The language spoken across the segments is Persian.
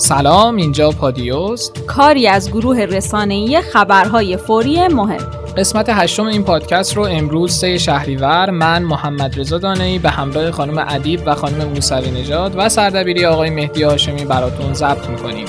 سلام، اینجا پادیوست، کاری از گروه رسانه‌ای خبرهای فوری مهم. قسمت 8 این پادکست رو امروز 3 شهریور من محمد رضا دانه‌ای به همراه خانم ادیب و خانم موسوی نژاد و سردبیری آقای مهدی هاشمی براتون ضبط می‌کنیم.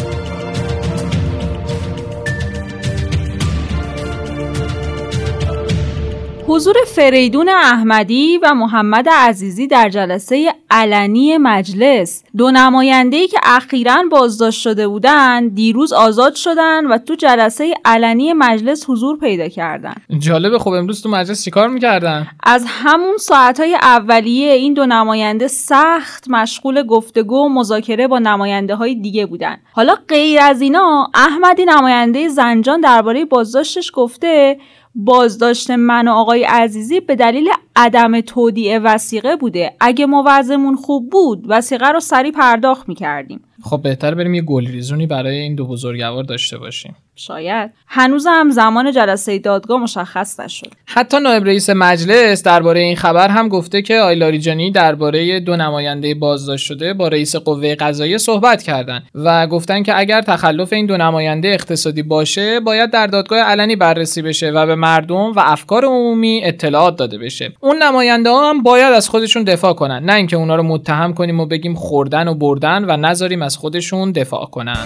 حضور فریدون احمدی و محمد عزیزی در جلسه علنی مجلس. دو نماینده‌ای که اخیراً بازداشت شده بودند دیروز آزاد شدند و تو جلسه علنی مجلس حضور پیدا کردند. جالبه. خب امروز تو مجلس چیکار می‌کردن؟ از همون ساعت‌های اولیه این دو نماینده سخت مشغول گفتگو و مذاکره با نماینده‌های دیگه بودند. حالا غیر از اینا، احمدی نماینده زنجان درباره بازداشتش گفته بازداشت من و آقای عزیزی به دلیل عدم تودیع وثیقه بوده. اگه ما وضعمون خوب بود وثیقه رو سریع پرداخت می‌کردیم. خب بهتر بریم یه گلریزونی برای این دو بزرگوار داشته باشیم. شاید. هنوز هم زمان جلسه دادگاه مشخص نشد. حتی نایب رئیس مجلس درباره این خبر هم گفته که آقای لاریجانی درباره دو نماینده بازداشت شده با رئیس قوه قضاییه صحبت کردن و گفتن که اگر تخلف این دو نماینده اقتصادی باشه باید در دادگاه علنی بررسی بشه و به مردم و افکار عمومی اطلاعات داده بشه. اون نماینده ها هم باید از خودشون دفاع کنن، نه اینکه اونا رو متهم کنیم و بگیم خوردن و بردن و نذاریم از خودشون دفاع کنن.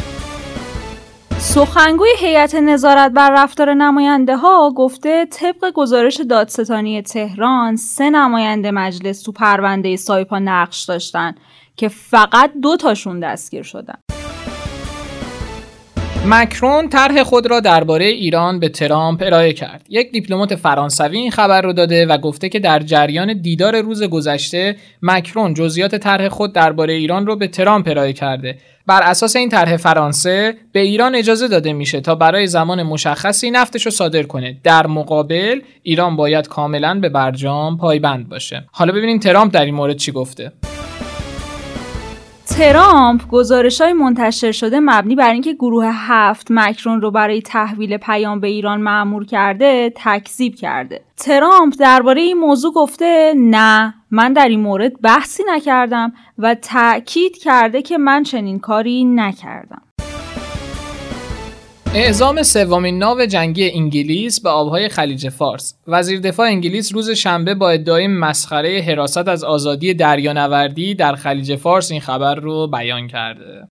سخنگوی هیئت نظارت بر رفتار نماینده ها گفته طبق گزارش دادستانی تهران 3 نماینده مجلس تو پرونده سایپا نقش داشتن که فقط 2 تاشون دستگیر شدن. مکرون طرح خود را درباره ایران به ترامپ ارائه کرد. یک دیپلمات فرانسوی این خبر رو داده و گفته که در جریان دیدار روز گذشته مکرون جزئیات طرح خود درباره ایران رو به ترامپ ارائه کرده. بر اساس این طرح فرانسه به ایران اجازه داده میشه تا برای زمان مشخصی نفتش رو صادر کنه. در مقابل ایران باید کاملا به برجام پایبند باشه. حالا ببینیم ترامپ در این مورد چی گفته. ترامپ گزارش‌های منتشر شده مبنی بر اینکه گروه 7 مکرون رو برای تحویل پیام به ایران مأمور کرده تکذیب کرده. ترامپ درباره این موضوع گفته نه، من در این مورد بحثی نکردم و تأکید کرده که من چنین کاری نکردم. اعزام 3مین ناو جنگی انگلیس به آبهای خلیج فارس. وزیر دفاع انگلیس روز شنبه با ادعای مسخره حراست از آزادی دریانوردی در خلیج فارس این خبر رو بیان کرده.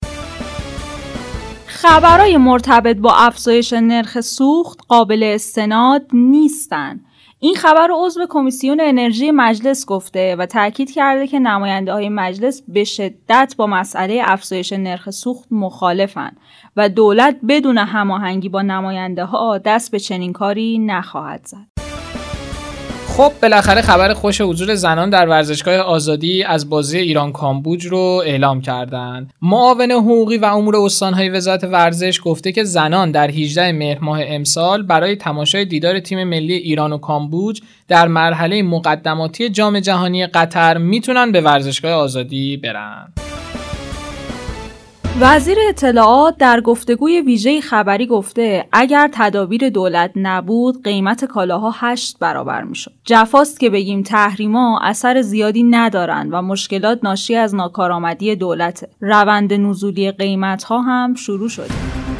خبرهای مرتبط با افزایش نرخ سوخت قابل استناد نیستند. این خبر رو عضو کمیسیون انرژی مجلس گفته و تاکید کرده که نماینده‌های مجلس به شدت با مسئله افزایش نرخ سوخت مخالفن و دولت بدون هماهنگی با نماینده‌ها دست به چنین کاری نخواهد زد. خب بالاخره خبر خوش حضور زنان در ورزشگاه آزادی از بازی ایران کامبوج رو اعلام کردند. معاون حقوقی و امور استان‌های وزارت ورزش گفته که زنان در 18 مهر ماه امسال برای تماشای دیدار تیم ملی ایران و کامبوج در مرحله مقدماتی جام جهانی قطر میتونن به ورزشگاه آزادی برن. وزیر اطلاعات در گفتگوی ویژه خبری گفته اگر تدابیر دولت نبود قیمت کالاها 8 برابر میشد. جفاست که بگیم تحریما اثر زیادی ندارن و مشکلات ناشی از ناکارآمدی دولته. روند نزولی قیمت‌ها هم شروع شده.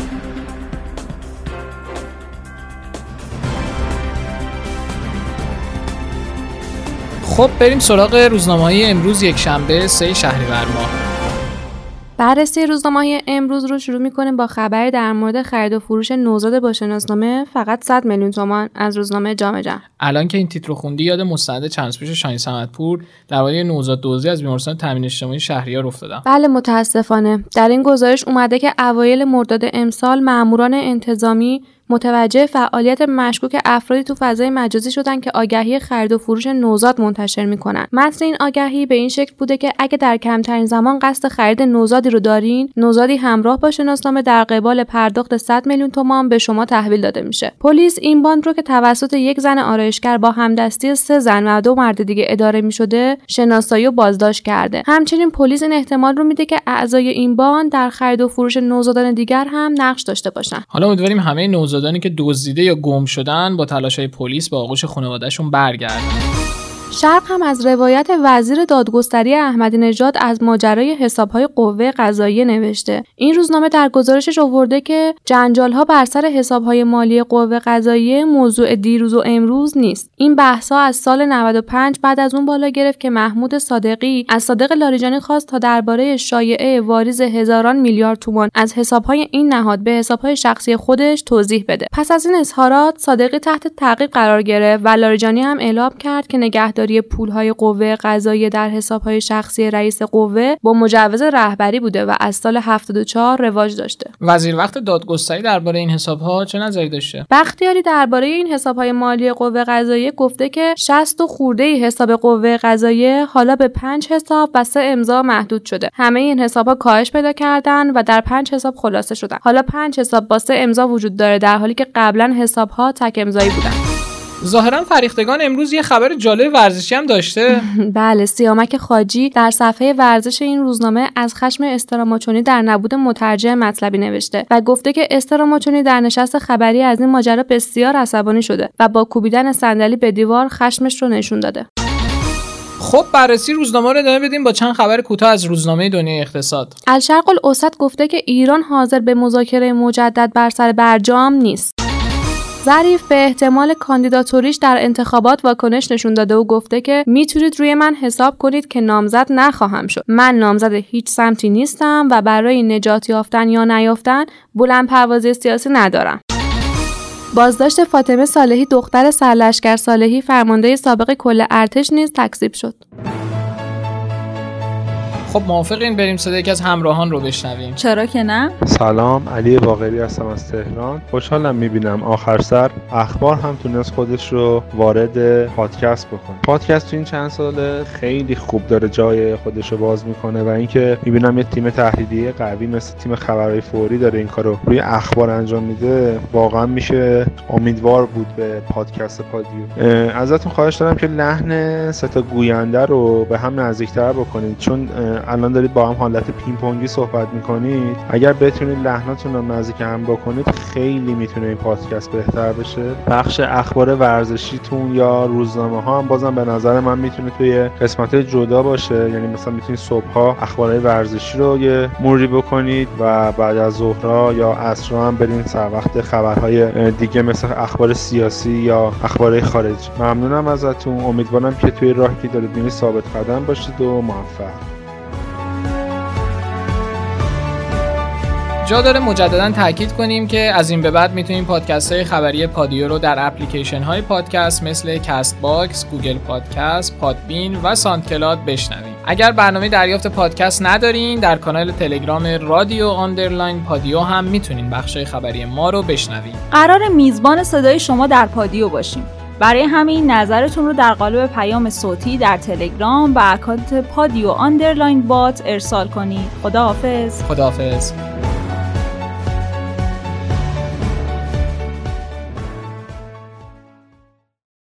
خب بریم سراغ روزنامه‌های امروز یکشنبه 3 شهریور ماه. بررسی روزنامه‌های امروز رو شروع می‌کنیم با خبری در مورد خرید و فروش نوزاد با شناسنامه فقط 100 میلیون تومان از روزنامه جامعه جهان. الان که این تیتر رو خوندی یاد مستند چند روز پیش شاهین صمدپور درباره نوزاد دزدی از بیمارستان تامین اجتماعی شهریار افتادم. بله متاسفانه در این گزارش اومده که اوایل مرداد امسال ماموران انتظامی متوجه فعالیت مشکوک افرادی تو فضای مجازی شدن که آگهی خرید و فروش نوزاد منتشر میکنن. متن این آگهی به این شکل بوده که اگه در کمترین زمان قصد خرید نوزادی رو دارین، نوزادی همراه با شناسنامه در قبال پرداخت 100 میلیون تومان به شما تحویل داده میشه. پلیس این باند رو که توسط یک زن آرایشگر با همدستی 3 زن و 2 مرد دیگه اداره میشده، شناسایی و بازداشت کرده. همچنین پلیس این احتمال رو میده که اعضای این باند در خرید و فروش نوزادان دیگر هم نقش داشته باشن. حالا امیدواریم همه نوزادانی که دزدیده یا گم شدن با تلاش‌های پلیس به آغوش خانواده‌شون برگردن. شرق هم از روایت وزیر دادگستری احمدی نژاد از ماجرای حساب‌های قوه قضاییه نوشته. این روزنامه در گزارشش آورده که جنجال‌ها بر سر حساب‌های مالی قوه قضاییه موضوع دیروز و امروز نیست. این بحث‌ها از سال 95 بعد از اون بالا گرفت که محمود صادقی از صادق لاریجانی خواست تا درباره شایعه واریز هزاران میلیارد تومان از حساب‌های این نهاد به حساب‌های شخصی خودش توضیح بده. پس از این اظهارات صادقی تحت تعقیب قرار گرفت و لاریجانی هم اعلام کرد که نگهداری پول‌های قوه قضاییه در حساب‌های شخصی رئیس قوه با مجوز رهبری بوده و از سال 74 رواج داشته. وزیر وقت دادگستری درباره این حساب‌ها چه نظری داشته؟ بختیاری درباره این حساب‌های مالی قوه قضاییه گفته که 60 خورده حساب قوه قضاییه حالا به 5 حساب و 3 امضا محدود شده. همه این حساب‌ها کاهش پیدا کردن و در 5 حساب خلاصه شدن. حالا 5 حساب با 3 امضا وجود داره در حالی که قبلا حساب‌ها تک امضایی بودن. ظاهرا فریختگان امروز یه خبر جالب ورزشی هم داشته. بله، سیامک خاجی در صفحه ورزش این روزنامه از خشم استراماچونی در نبود مترجم مطلبی نوشته و گفته که استراماچونی در نشست خبری از این ماجرا بسیار عصبانی شده و با کوبیدن صندلی به دیوار خشمش رو نشون داده. خب بررسی روزنامه رو ادامه بدیم با چند خبر کوتاه از روزنامه دنیای اقتصاد. الشرق الاوسط گفته که ایران حاضر به مذاکره مجدد بر سر برجام نیست. ظریف به احتمال کاندیداتوریش در انتخابات واکنش نشون داده و گفته که میتونید روی من حساب کنید که نامزد نخواهم شد. من نامزد هیچ سمتی نیستم و برای نجات یافتن یا نیافتن بلندپروازی سیاسی ندارم. بازداشت فاطمه صالحی دختر سرلشکر صالحی فرمانده سابق کل ارتش نیز تکذیب شد. خب موافقین بریم صدای یکی از همراهان رو بشنویم؟ چرا که نه؟ سلام، علی باقری هستم از تهران. خوشحالم میبینم آخر سر اخبار هم تونست خودش رو وارد پادکست بکنه. پادکست تو این چند ساله خیلی خوب داره جای خودش رو باز میکنه و اینکه میبینم یه تیم تحلیلی قوی مثل تیم خبرهای فوری داره این کارو روی اخبار انجام میده، واقعا میشه امیدوار بود به پادکست پادیو. ازتون خواهش دارم که لحن سه تا گوینده رو به هم نزدیکتر بکنید، چون الان دارید با هم حالت پینگ پونگی صحبت میکنید. اگر بتونید لحناتون رو نزدیک هم بکنید خیلی میتونه این پادکست بهتر بشه. بخش اخبار ورزشیتون یا روزنامه ها هم بازم به نظر من میتونه توی قسمت جدا باشه، یعنی مثلا میتونید صبح‌ها اخبارهای ورزشی رو یه موری بکنید و بعد از ظهرها یا عصرها هم برید سر وقت خبرهای دیگه مثل اخبار سیاسی یا اخبارهای خارجی. ممنونم ازتون، امیدوارم که توی راهی که دارید میرید ثابت قدم باشید و موفق. جا داره مجددا تاکید کنیم که از این به بعد میتونیم پادکست های خبری پادیو رو در اپلیکیشن های پادکست مثل کست باکس، گوگل پادکست، پادبین و ساندکلاد بشنویم. اگر برنامه دریافت پادکست ندارین در کانال تلگرام رادیو آندرلاین پادیو هم میتونین بخش خبری ما رو بشنوین. قرار میزبان صدای شما در پادیو باشیم. برای همین نظرتون رو در قالب پیام صوتی در تلگرام و اکانت پادیو آندرلاین بات ارسال کنید. خداحافظ. خداحافظ.